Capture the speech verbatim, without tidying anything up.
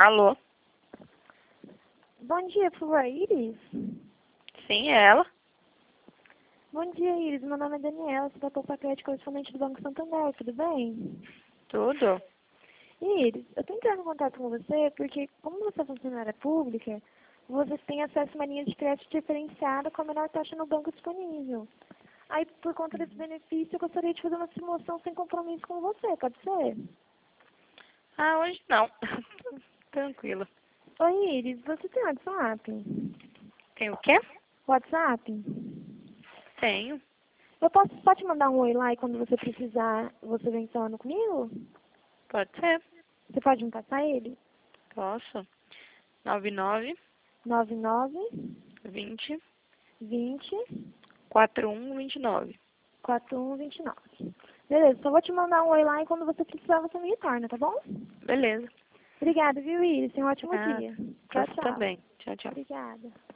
Alô? Bom dia, por favor, Iris? Sim, é ela? Bom dia, Iris. Meu nome é Daniela, sou da Poupa Crédito, correspondente do Banco Santander, tudo bem? Tudo? Iris, eu tô entrando em contato com você porque, como você é funcionária pública, você tem acesso a uma linha de crédito diferenciada com a menor taxa no banco disponível. Aí, por conta desse benefício, eu gostaria de fazer uma simulação sem compromisso com você, pode ser? Ah, hoje não. Tranquilo. Oi, Iris, você tem WhatsApp? Tem o quê? WhatsApp? Tenho. Eu posso só te mandar um oi lá e quando você precisar, você vem falando comigo? Pode ser. Você pode me passar ele? Posso. nove nove, nove nove, vinte, vinte, quarenta e um, vinte e nove. quarenta e um, vinte e nove. Beleza, só vou te mandar um oi lá e quando você precisar você me retorna, tá bom? Beleza. Obrigada, viu, Iris? Tenha um ótimo Ah, dia. pra Tchau, você tchau. também. Tchau, tchau. Obrigada.